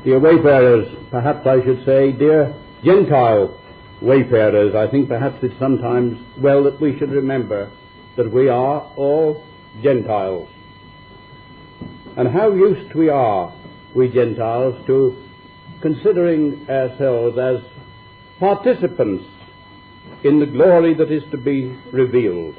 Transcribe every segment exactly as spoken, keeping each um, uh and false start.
Dear wayfarers, perhaps I should say, dear Gentile wayfarers, I think perhaps it's sometimes well that we should remember that we are all Gentiles. And how used we are, we Gentiles, to considering ourselves as participants in the glory that is to be revealed.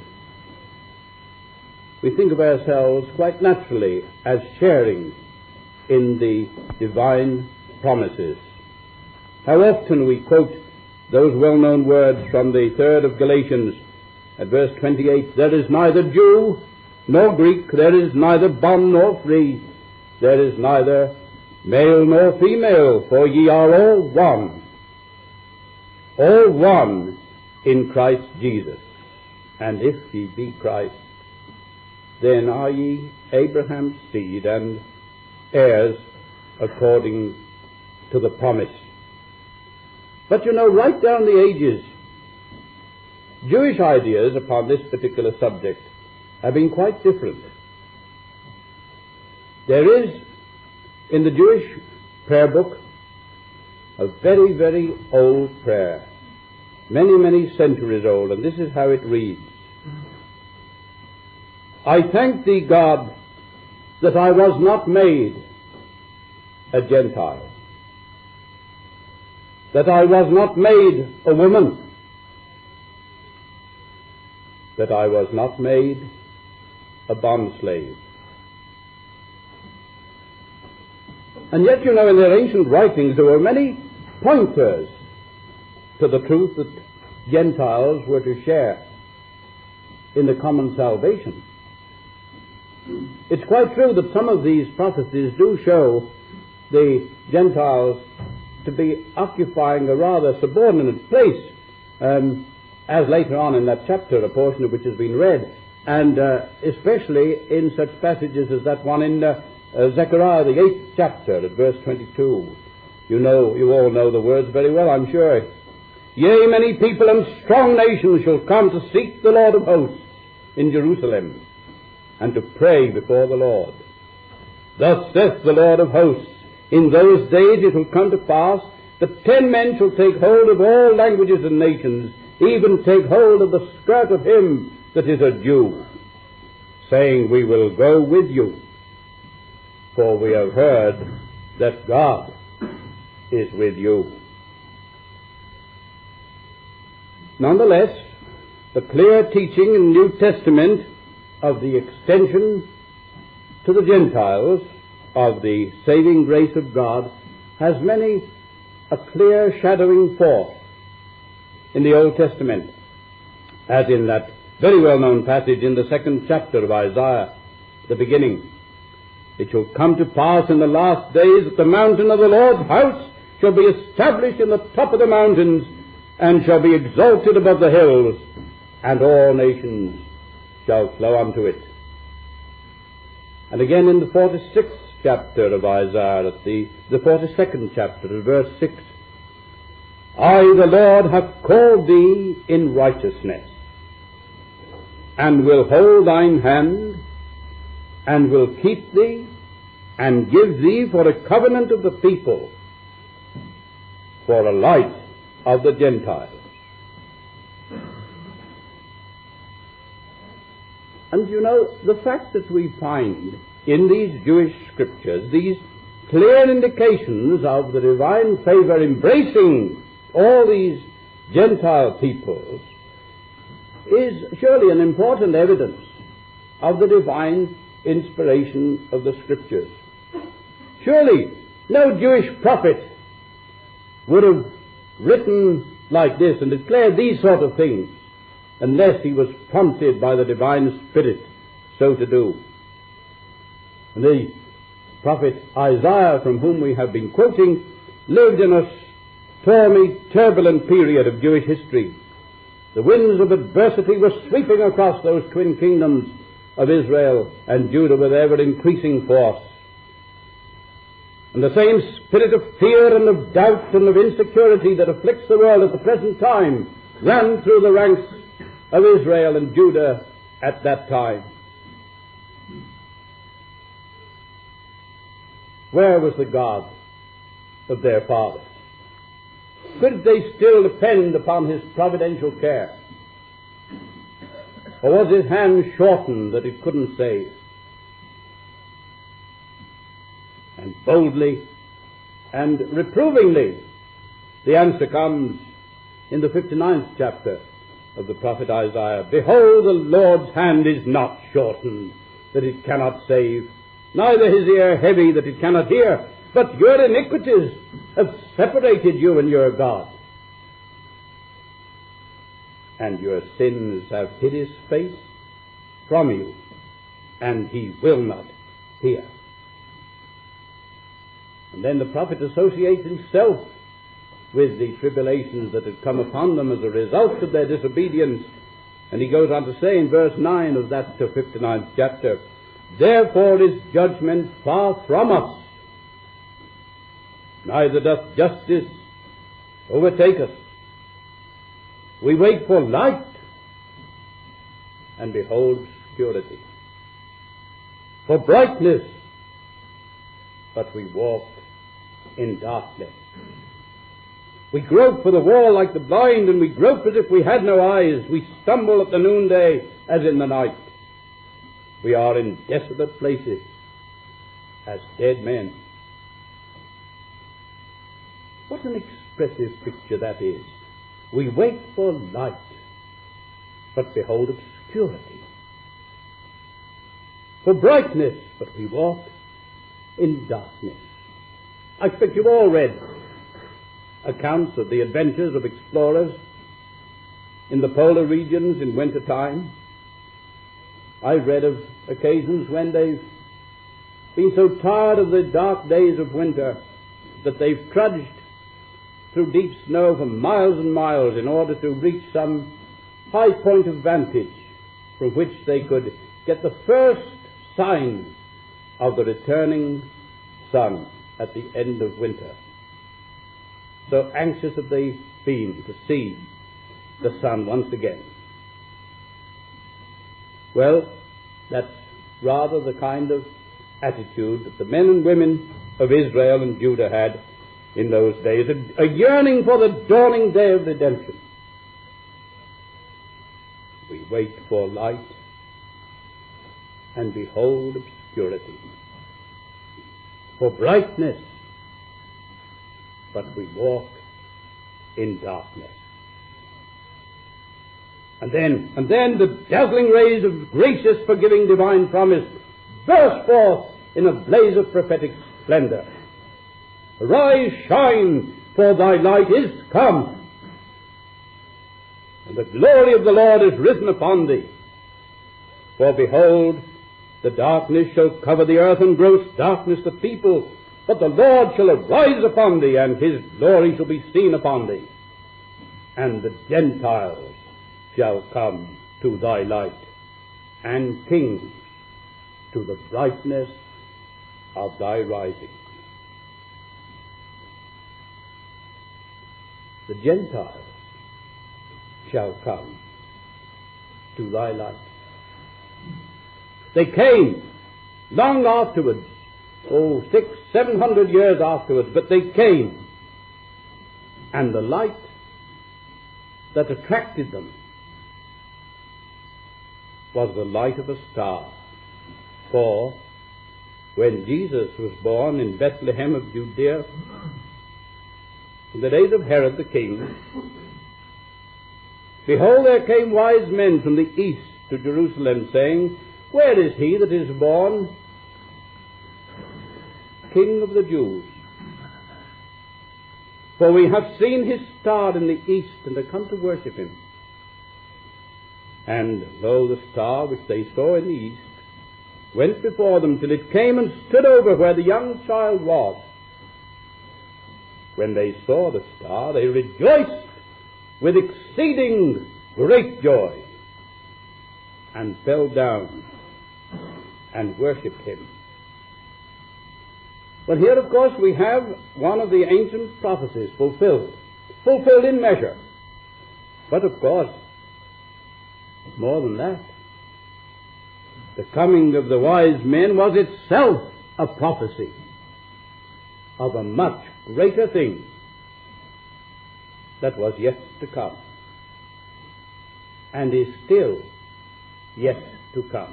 We think of ourselves quite naturally as sharing in the divine promises. How often we quote those well-known words from the third of Galatians at verse twenty-eight, there is neither Jew nor Greek, there is neither bond nor free, there is neither male nor female, for ye are all one, all one in Christ Jesus. And if ye be Christ, then are ye Abraham's seed and heirs according to the promise. But you know, right down the ages, Jewish ideas upon this particular subject have been quite different. There is in the Jewish prayer book a very, very old prayer, many, many centuries old, and this is how it reads. I thank thee, God, that I was not made a Gentile, that I was not made a woman, that I was not made a bondslave. And yet, you know, in their ancient writings there were many pointers to the truth that Gentiles were to share in the common salvation. It's quite true that some of these prophecies do show the Gentiles to be occupying a rather subordinate place, um, as later on in that chapter, a portion of which has been read, and uh, especially in such passages as that one in uh, uh, Zechariah, the eighth chapter, at verse twenty-two. You know, you all know the words very well, I'm sure. Yea, many people and strong nations shall come to seek the Lord of hosts in Jerusalem, and to pray before the Lord. Thus saith the Lord of hosts, in those days it will come to pass that ten men shall take hold of all languages and nations, even take hold of the skirt of him that is a Jew, saying, we will go with you, for we have heard that God is with you. Nonetheless, the clear teaching in the New Testament of the extension to the Gentiles of the saving grace of God has many a clear shadowing forth in the Old Testament, as in that very well-known passage in the second chapter of Isaiah, the beginning. It shall come to pass in the last days that the mountain of the Lord's house shall be established in the top of the mountains, and shall be exalted above the hills, and all nations shall flow unto it. And again in the forty-sixth chapter of Isaiah, at the, the forty-second chapter, verse six, I, the Lord, have called thee in righteousness, and will hold thine hand, and will keep thee, and give thee for a covenant of the people, for a light of the Gentiles. And you know, the fact that we find in these Jewish scriptures these clear indications of the divine favor embracing all these Gentile peoples is surely an important evidence of the divine inspiration of the scriptures. Surely no Jewish prophet would have written like this and declared these sort of things unless he was prompted by the divine Spirit so to do. And the prophet Isaiah, from whom we have been quoting, lived in a stormy, turbulent period of Jewish history. The winds of adversity were sweeping across those twin kingdoms of Israel and Judah with ever-increasing force. And the same spirit of fear and of doubt and of insecurity that afflicts the world at the present time ran through the ranks of Israel and Judah at that time. Where was the God of their father? Could they still depend upon his providential care? Or was his hand shortened that it couldn't save? And boldly and reprovingly, the answer comes in the fifty-ninth chapter of the prophet Isaiah. Behold, the Lord's hand is not shortened, that it cannot save, neither his ear heavy, that it cannot hear. But your iniquities have separated you and your God, and your sins have hid his face from you, and he will not hear. And then the prophet associates himself with the tribulations that had come upon them as a result of their disobedience. And he goes on to say in verse nine of that fifty-ninth chapter, therefore is judgment far from us, neither doth justice overtake us. We wait for light, and behold obscurity. For brightness, but we walk in darkness. We grope for the wall like the blind, and we grope as if we had no eyes. We stumble at the noonday as in the night. We are in desolate places as dead men. What an expressive picture that is. We wait for light, but behold obscurity. For brightness, but we walk in darkness. I expect you've all read accounts of the adventures of explorers in the polar regions in winter time. I've read of occasions when they've been so tired of the dark days of winter that they've trudged through deep snow for miles and miles in order to reach some high point of vantage from which they could get the first signs of the returning sun at the end of winter. So anxious have they been to see the sun once again. Well, that's rather the kind of attitude that the men and women of Israel and Judah had in those days, a, a yearning for the dawning day of redemption. We wait for light, and behold obscurity. For brightness, but we walk in darkness. And then, and then the dazzling rays of gracious, forgiving, divine promise burst forth in a blaze of prophetic splendor. Arise, shine, for thy light is come, and the glory of the Lord is risen upon thee. For behold, the darkness shall cover the earth, and gross darkness the people. But the Lord shall arise upon thee, and his glory shall be seen upon thee. And the Gentiles shall come to thy light, and kings to the brightness of thy rising. The Gentiles shall come to thy light. They came long afterwards, oh, six, seven hundred years afterwards, but they came. And the light that attracted them was the light of a star. For when Jesus was born in Bethlehem of Judea, in the days of Herod the king, behold, there came wise men from the east to Jerusalem, saying, where is he that is born King of the Jews? For we have seen his star in the east, and are come to worship him. And lo, the star which they saw in the east went before them till it came and stood over where the young child was. When they saw the star, they rejoiced with exceeding great joy, and fell down and worshipped him. But here, of course, we have one of the ancient prophecies fulfilled, fulfilled in measure. But, of course, more than that, the coming of the wise men was itself a prophecy. of a much greater thing that was yet to come, and is still yet to come.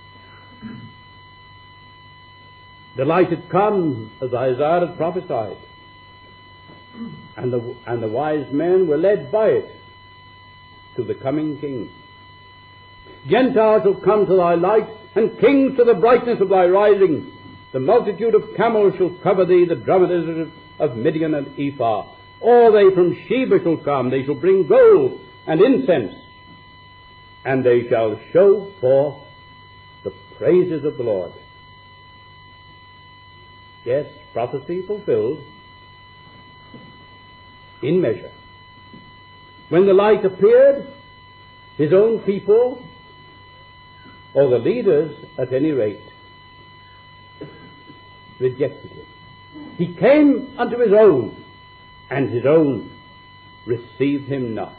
The light had come, as Isaiah had prophesied, and the, and the wise men were led by it to the coming King. Gentiles shall come to thy light, and kings to the brightness of thy rising. The multitude of camels shall cover thee, the dromedaries of Midian and Ephah. All they from Sheba shall come, they shall bring gold and incense, and they shall show forth the praises of the Lord. Yes, prophecy fulfilled in measure. When the light appeared, his own people, or the leaders at any rate, rejected him. He came unto his own, and his own received him not.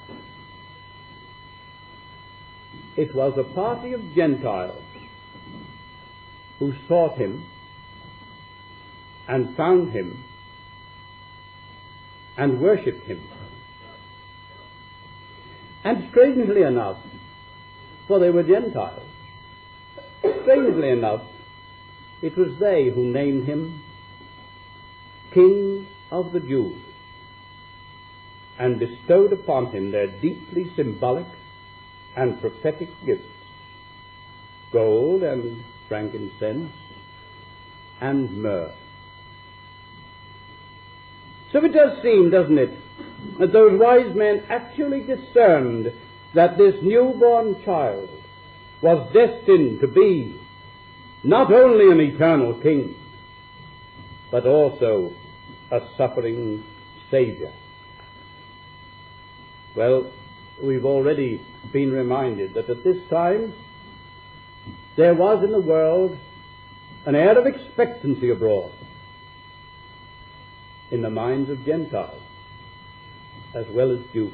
It was a party of Gentiles who sought him and found him and worshipped him. And strangely enough, for they were Gentiles, strangely enough, it was they who named him King of the Jews and bestowed upon him their deeply symbolic and prophetic gifts, gold and frankincense and myrrh. So it does seem, doesn't it, that those wise men actually discerned that this newborn child was destined to be not only an eternal king, but also a suffering Savior. Well, we've already been reminded that at this time there was in the world an air of expectancy abroad in the minds of Gentiles as well as Jews.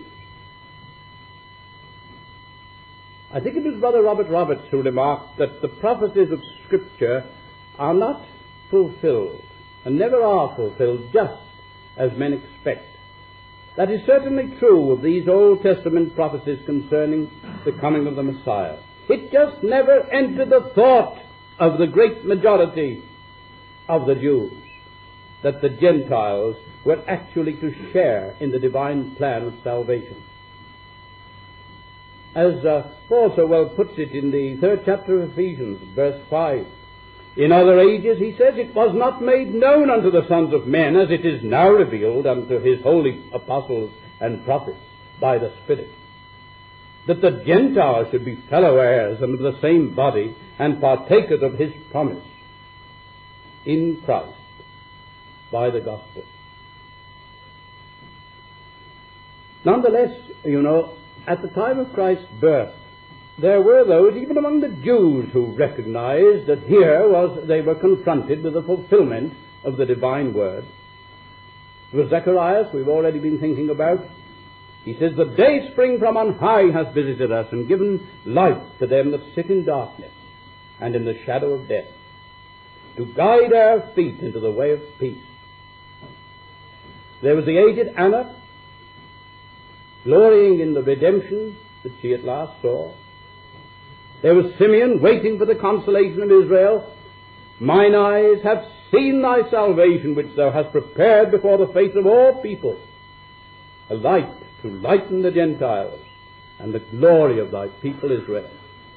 I think it was Brother Robert Roberts who remarked that the prophecies of Scripture are not fulfilled, and never are fulfilled just as men expect. That is certainly true of these Old Testament prophecies concerning the coming of the Messiah. It just never entered the thought of the great majority of the Jews that the Gentiles were actually to share in the divine plan of salvation. As uh, Paul so well puts it in the third chapter of Ephesians, verse five, in other ages, he says, it was not made known unto the sons of men as it is now revealed unto his holy apostles and prophets by the Spirit, that the Gentiles should be fellow heirs and of the same body and partakers of his promise in Christ by the gospel. Nonetheless, you know, at the time of Christ's birth, there were those, even among the Jews, who recognized that here was they were confronted with the fulfillment of the divine word. It was Zechariah, we've already been thinking about. He says, the day spring from on high has visited us and given light to them that sit in darkness and in the shadow of death, to guide our feet into the way of peace. There was the aged Anna, glorying in the redemption that she at last saw. There was Simeon, waiting for the consolation of Israel. Mine eyes have seen thy salvation, which thou hast prepared before the face of all people, a light to lighten the Gentiles and the glory of thy people Israel.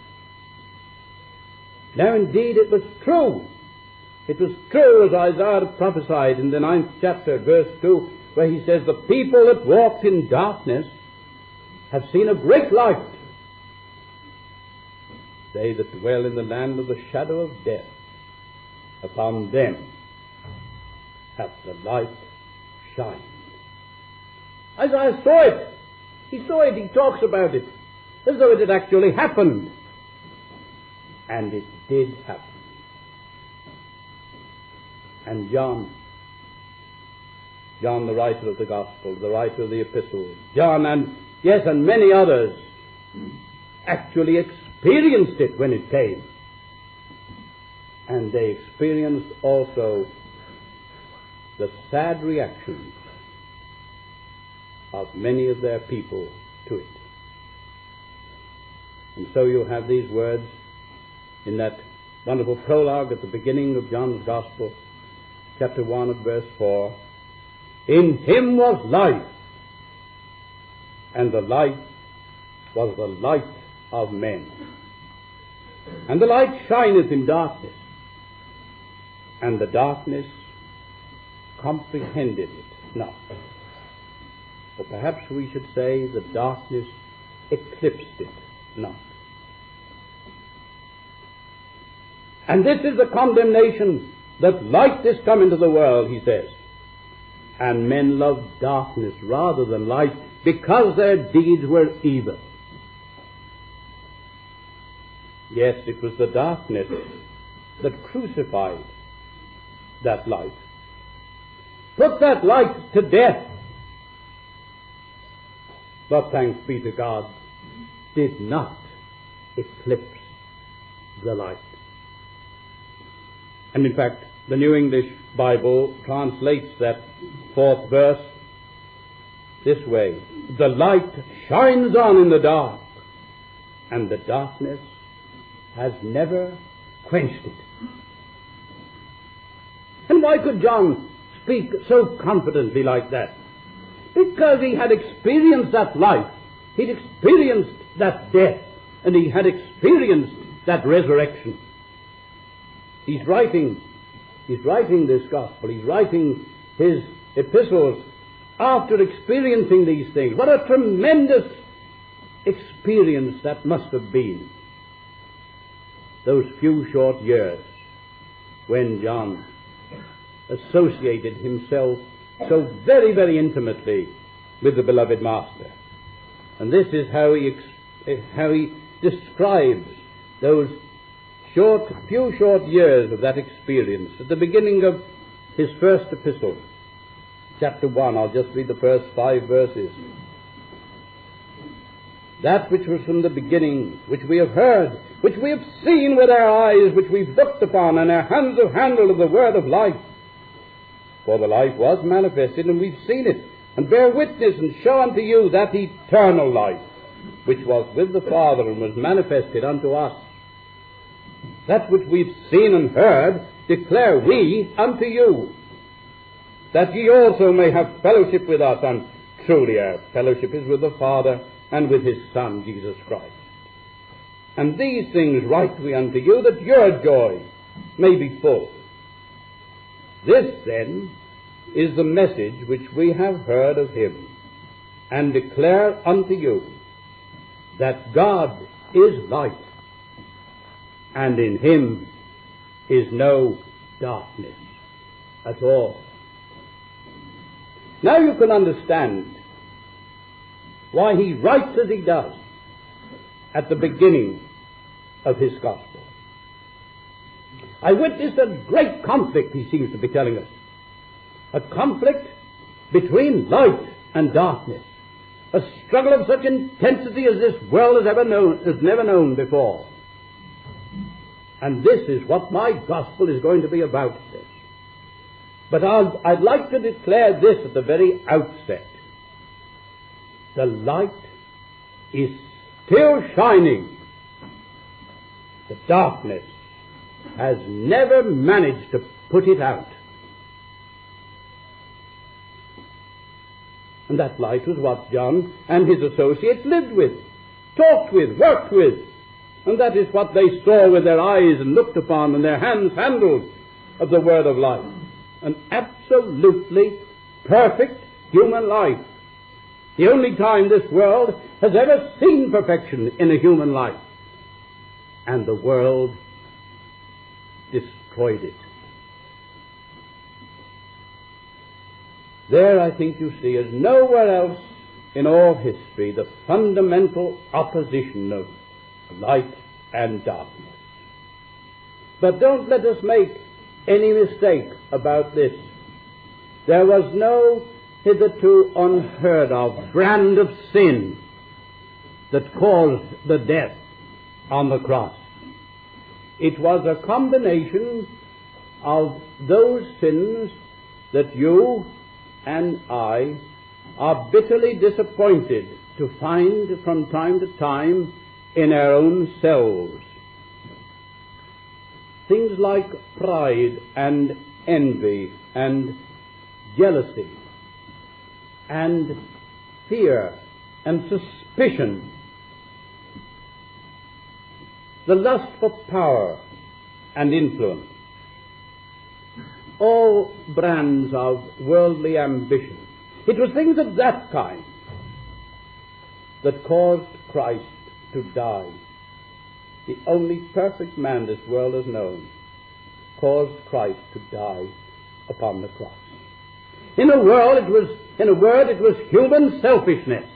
Now indeed it was true. It was true, as Isaiah prophesied in the ninth chapter, verse two, where he says, the people that walked in darkness have seen a great light. They that dwell in the land of the shadow of death, upon them hath the light shined. Isaiah saw it. He saw it. He talks about it as though it had actually happened. And it did happen. And John, John the writer of the Gospel, the writer of the epistles, John and, yes, and many others actually experienced it when it came. And they experienced also the sad reactions of many of their people to it. And so you have these words in that wonderful prologue at the beginning of John's Gospel, chapter one at verse four. In him was life, and the light was the light of men. And the light shineth in darkness, and the darkness comprehended it not. Or perhaps we should say the darkness eclipsed it not. And this is the condemnation, that light is come into the world, he says. And men loved darkness rather than light, because their deeds were evil. Yes, it was the darkness that crucified that light, put that light to death. But thanks be to God, did not eclipse the light. And in fact, the New English Bible translates that fourth verse this way: the light shines on in the dark, and the darkness has never quenched it. And why could John speak so confidently like that? Because he had experienced that life, he'd experienced that death, and he had experienced that resurrection. He's writing, he's writing this gospel, he's writing his epistles after experiencing these things. What a tremendous experience that must have been, those few short years when John associated himself so very, very intimately with the beloved Master. And this is how he, ex- how he describes those short, few short years of that experience. At the beginning of his first epistle, chapter one, I'll just read the first five verses. That which was from the beginning, which we have heard, which we have seen with our eyes, which we've looked upon, and our hands have handled of the word of life. For the life was manifested, and we've seen it, and bear witness and show unto you that eternal life, which was with the Father and was manifested unto us. That which we've seen and heard declare we unto you, that ye also may have fellowship with us. And truly our fellowship is with the Father and with his Son, Jesus Christ. And these things write we unto you, that your joy may be full. This, then, is the message which we have heard of him, and declare unto you, that God is light, and in him is no darkness at all. Now you can understand why he writes as he does at the beginning of his gospel. I witnessed a great conflict, he seems to be telling us. A conflict between light and darkness. A struggle of such intensity as this world has ever known, has never known before. And this is what my gospel is going to be about. This. But I'll, I'd like to declare this at the very outset. The light is still shining. The darkness has never managed to put it out. And that light was what John and his associates lived with, talked with, worked with. And that is what they saw with their eyes and looked upon, and their hands handled of the word of life. An absolutely perfect human life. The only time this world has ever seen perfection in a human life. And the world destroyed it. There, I think you see, is nowhere else in all history the fundamental opposition of light and darkness. But don't let us make any mistake about this. There was no hitherto unheard of brand of sin that caused the death on the cross. It was a combination of those sins that you and I are bitterly disappointed to find from time to time in our own selves. Things like pride and envy and jealousy and fear and suspicion, the lust for power and influence, all brands of worldly ambition. It was things of that kind that caused Christ to die. The only perfect man this world has known caused Christ to die upon the cross. In a world, it was, in a word, it was human selfishness.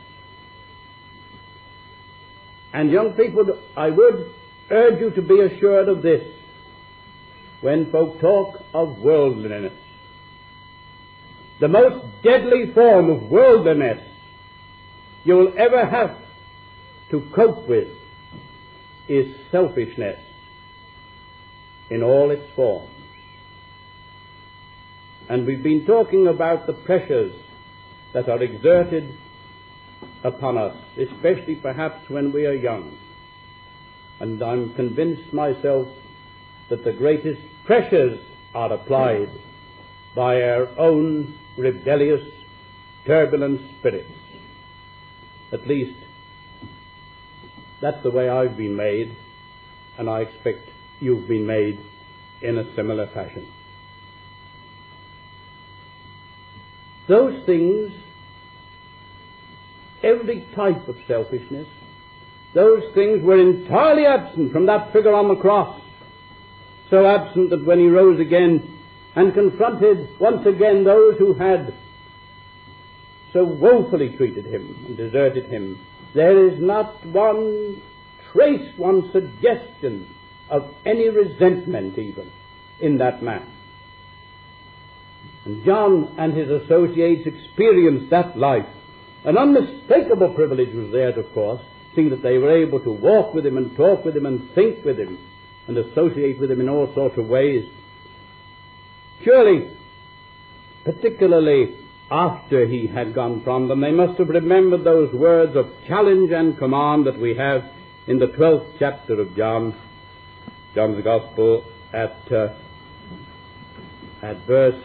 And young people, I would urge you to be assured of this. When folk talk of worldliness, the most deadly form of worldliness you will ever have to cope with is selfishness in all its forms. And we've been talking about the pressures that are exerted upon us, especially perhaps when we are young. And I'm convinced myself that the greatest pressures are applied by our own rebellious, turbulent spirits. At least, that's the way I've been made, and I expect you've been made in a similar fashion. Those things, every type of selfishness, those things were entirely absent from that figure on the cross. So absent that when he rose again and confronted once again those who had so woefully treated him and deserted him, there is not one trace, one suggestion of any resentment even in that man. And John and his associates experienced that life. An unmistakable privilege was theirs, of course, seeing that they were able to walk with him and talk with him and think with him and associate with him in all sorts of ways. Surely, particularly after he had gone from them, they must have remembered those words of challenge and command that we have in the twelfth chapter of John, John's Gospel, at uh, at verse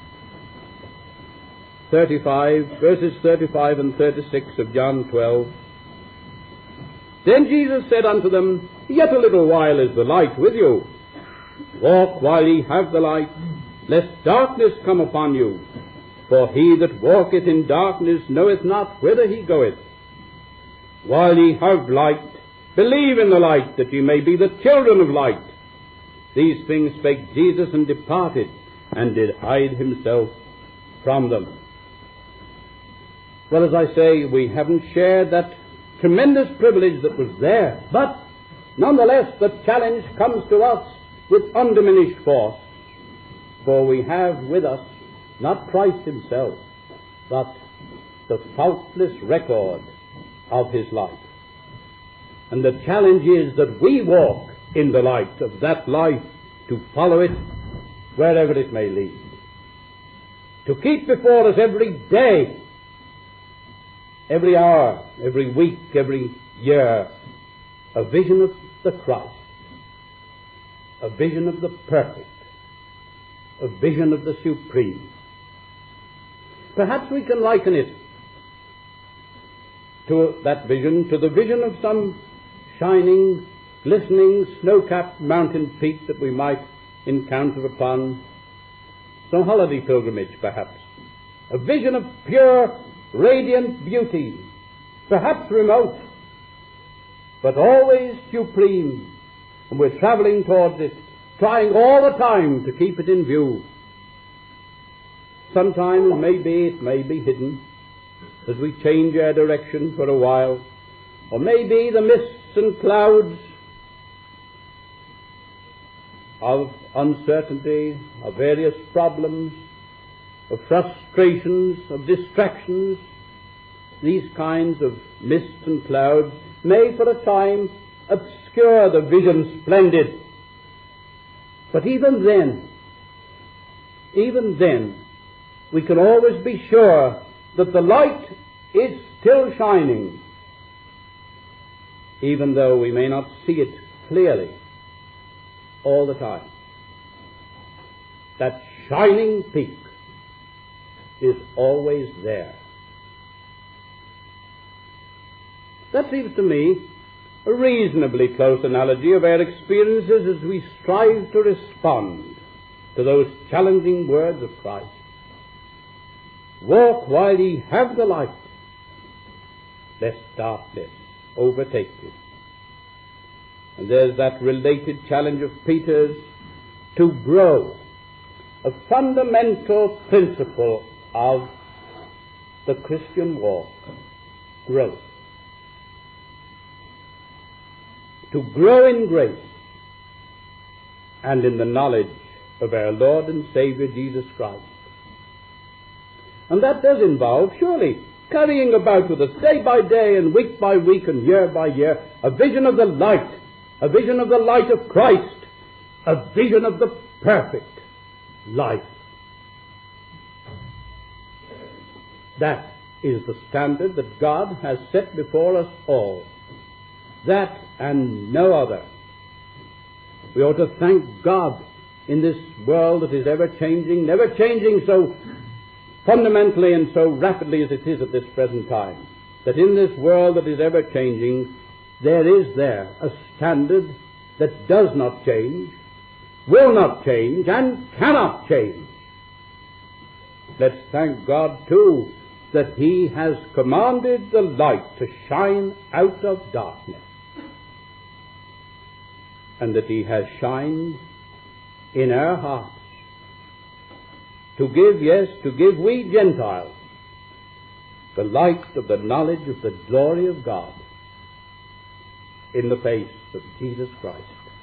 thirty-five, verses thirty-five and thirty-six of John twelve. Then Jesus said unto them, Yet a little while is the light with you. Walk while ye have the light, lest darkness come upon you. For he that walketh in darkness knoweth not whither he goeth. While ye have light, believe in the light, that ye may be the children of light. These things spake Jesus, and departed, and did hide himself from them. Well, as I say, we haven't shared that tremendous privilege that was there, but nonetheless the challenge comes to us with undiminished force, for we have with us not Christ himself, but the faultless record of his life. And the challenge is that we walk in the light of that life, to follow it wherever it may lead. To keep before us every day, every hour, every week, every year, a vision of the Christ, a vision of the perfect, a vision of the supreme. Perhaps we can liken it to that vision, to the vision of some shining, glistening, snow-capped mountain peak that we might encounter upon some holiday pilgrimage, perhaps. A vision of pure, radiant beauty, perhaps remote, but always supreme, and we're traveling towards it, trying all the time to keep it in view. Sometimes, maybe, it may be hidden as we change our direction for a while, or maybe the mists and clouds of uncertainty, of various problems, of frustrations, of distractions, these kinds of mists and clouds may for a time obscure the vision splendid. But even then, even then, we can always be sure that the light is still shining, even though we may not see it clearly all the time. That shining peak is always there. That seems to me a reasonably close analogy of our experiences as we strive to respond to those challenging words of Christ. Walk while ye have the light, lest darkness overtake you. And there's that related challenge of Peter's to grow, a fundamental principle of the Christian walk, growth. To grow in grace and in the knowledge of our Lord and Savior Jesus Christ. And that does involve, surely, carrying about with us day by day and week by week and year by year a vision of the light, a vision of the light of Christ, a vision of the perfect life. That is the standard that God has set before us all. That and no other. We ought to thank God in this world that is ever changing, never changing so fundamentally and so rapidly as it is at this present time, that in this world that is ever changing, there is there a standard that does not change, will not change, and cannot change. Let's thank God, too, that He has commanded the light to shine out of darkness, and that He has shined in our hearts to give, yes, to give we Gentiles the light of the knowledge of the glory of God in the face of Jesus Christ.